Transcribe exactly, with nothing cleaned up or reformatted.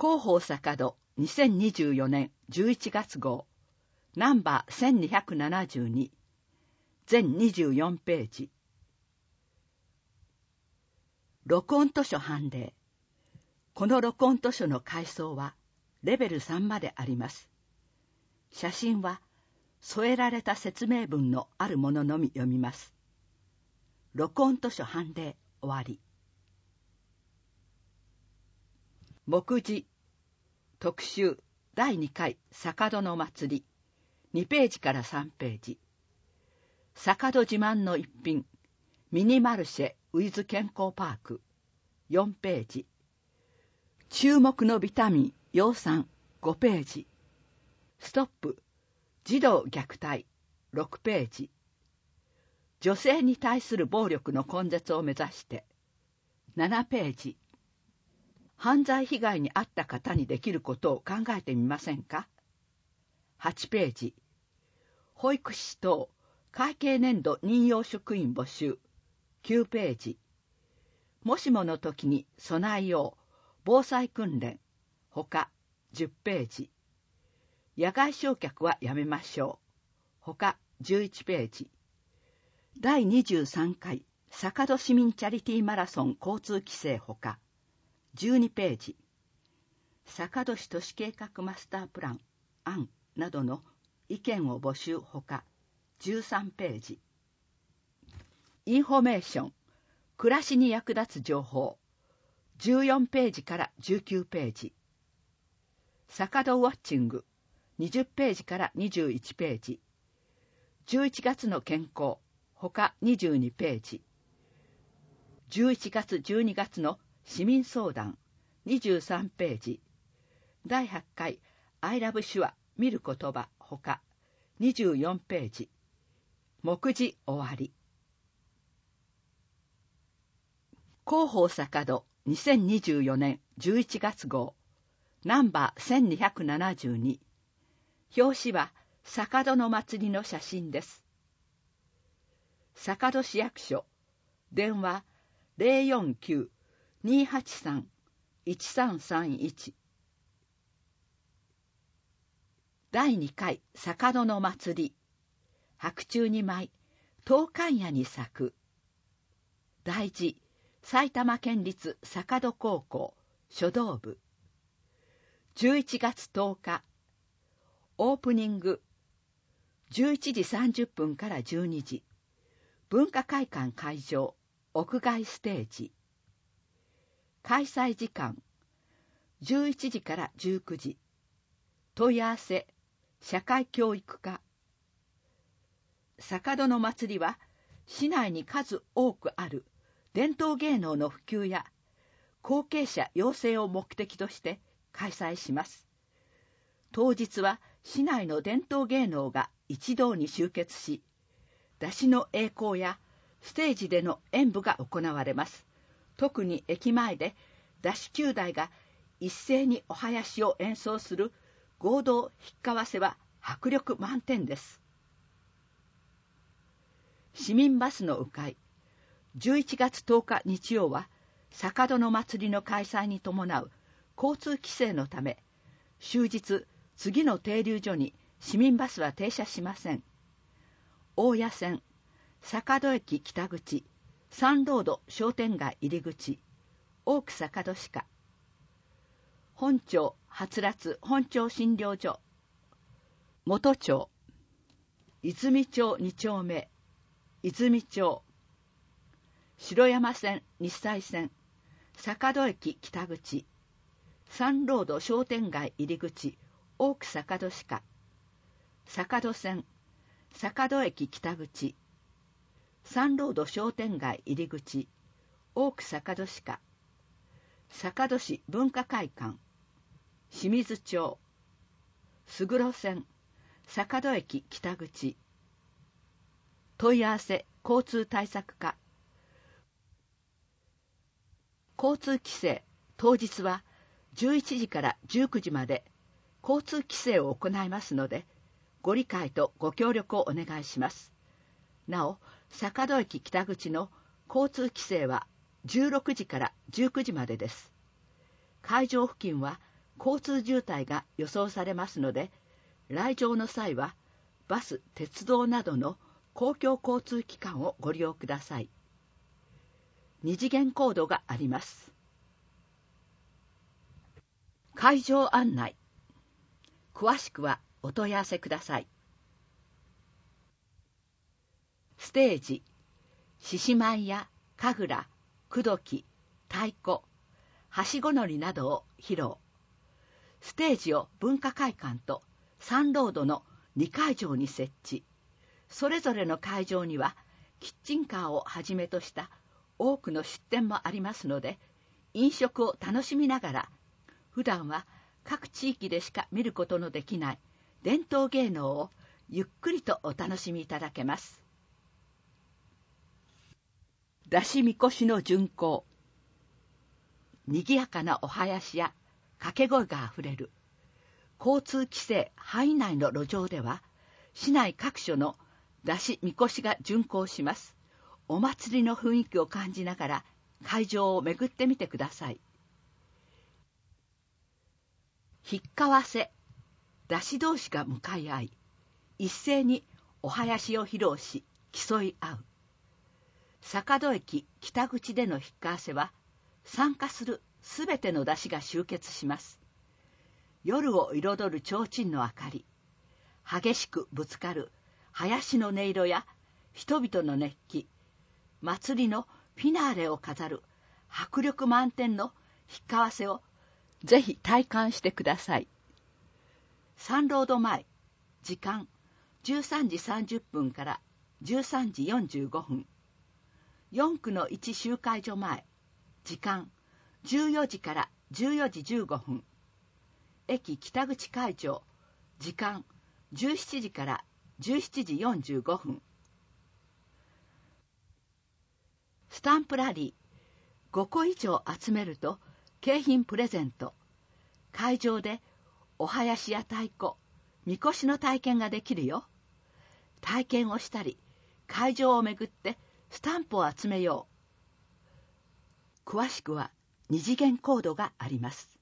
広報坂戸にせんにじゅうよねんじゅういちがつ号ナンバーせんにひゃくななじゅうに全にじゅうよんページ。録音図書判例。この録音図書の階層はレベルさんまであります。写真は添えられた説明文のあるもののみ読みます。録音図書判例終わり。目次特集だいにかい坂戸の祭りにページからさんページ。坂戸自慢の一品ミニマルシェウィズ健康パークよんページ。注目のビタミン葉酸ごページ。ストップ児童虐待ろくページ。女性に対する暴力の根絶を目指してななページ。犯罪被害に遭った方にできることを考えてみませんか。はちページ。保育士等会計年度任用職員募集きゅうページ。もしもの時に備えよう防災訓練ほかじゅっページ。野外焼却はやめましょうほかじゅういちページ。だいにじゅうさんかい坂戸市民チャリティーマラソン交通規制ほかじゅうにページ。坂戸市都市計画マスタープラン案などの意見を募集ほかじゅうさんページ。インフォメーション暮らしに役立つ情報じゅうよんページからじゅうきゅうページ。坂戸ウォッチングにじゅっページからにじゅういちページ。じゅういちがつの健康ほかにじゅうにページ。じゅういちがつじゅうにがつの市民相談にじゅうさんページ。だいはちかいアイラブ手話見る言葉ほかにじゅうよんページ。目次終わり。広報坂戸にせんにじゅうよねんじゅういちがつ号ナンバーせんにひゃくななじゅうに。表紙は坂戸の祭りの写真です。坂戸市役所電話 ゼロよんきゅう にーはちさん いちさんさんいち。だいにかい坂戸の祭り白昼に舞東海夜に咲く。大事埼玉県立坂戸高校書道部。じゅういちがつとおかオープニングじゅういちじさんじゅっぷんからじゅうにじ。文化会館会場屋外ステージ。開催時間じゅういちじからじゅうくじ。問い合わせ社会教育課。坂戸の祭りは市内に数多くある伝統芸能の普及や後継者養成を目的として開催します。当日は市内の伝統芸能が一堂に集結し、山車の曳行やステージでの演舞が行われます。特に駅前で山車きゅうだいが一斉にお囃子を演奏する合同引っかわせは迫力満点です。市民バスの迂回じゅういちがつとおか日曜は坂戸の祭りの開催に伴う交通規制のため、終日次の停留所に市民バスは停車しません。大谷線坂戸駅北口サンロード商店街入り口大久坂戸歯科本町はつらつ本町診療所元町泉町に丁目泉町城山線日西線坂戸駅北口サンロード商店街入り口大久坂戸歯科坂戸線坂戸駅北口サンロード商店街入り口大久坂戸歯科坂戸市文化会館清水町須黒線坂戸駅北口。問い合わせ交通対策課。交通規制当日はじゅういちじからじゅうくじまで交通規制を行いますので、ご理解とご協力をお願いします。なお、坂戸駅北口の交通規制はじゅうろくじからじゅうくじまでです。会場付近は交通渋滞が予想されますので、来場の際はバス、鉄道などの公共交通機関をご利用ください。二次元コードがあります。会場案内。詳しくはお問い合わせください。ステージ、獅子舞や神楽、口説き、太鼓、はしご乗りなどを披露。ステージを文化会館とサンロードのに会場に設置。それぞれの会場にはキッチンカーをはじめとした多くの出店もありますので、飲食を楽しみながら、普段は各地域でしか見ることのできない伝統芸能をゆっくりとお楽しみいただけます。出しみこしの巡行。にぎやかなお囃子や掛け声があふれる交通規制範囲内の路上では、市内各所の出しみこしが巡行します。お祭りの雰囲気を感じながら会場を巡ってみてください。ひっかわせ。出し同士が向かい合い、一斉にお囃子を披露し競い合う。坂戸駅北口でのひっかわせは、参加するすべての出しが集結します。夜を彩る提灯の明かり、激しくぶつかる囃子の音色や人々の熱気、祭りのフィナーレを飾る迫力満点のひっかわせをぜひ体感してください。サンロード前、時間じゅうさんじさんじゅっぷんからじゅうさんじよんじゅうごふん。よんくのいち集会所前、時間じゅうよじからじゅうよじじゅうごふん。駅北口会場、時間じゅうしちじからじゅうしちじよんじゅうごふん。スタンプラリー、ごこ以上集めると景品プレゼント。会場でお囃子や太鼓、みこしの体験ができるよ。体験をしたり、会場を巡ってスタンプを集めよう。詳しくは二次元コードがあります。